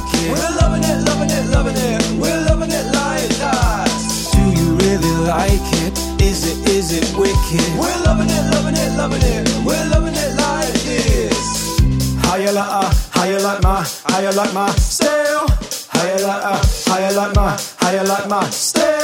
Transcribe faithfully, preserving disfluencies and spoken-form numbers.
like it. We're loving it, loving it, loving it. We're loving it like that. Do you really like it? Is it, is it wicked? We're loving it, loving it, loving it. We're loving it like this. How you like uh, how you like my, how you like my style? How you like uh, how you like my, how you like my style?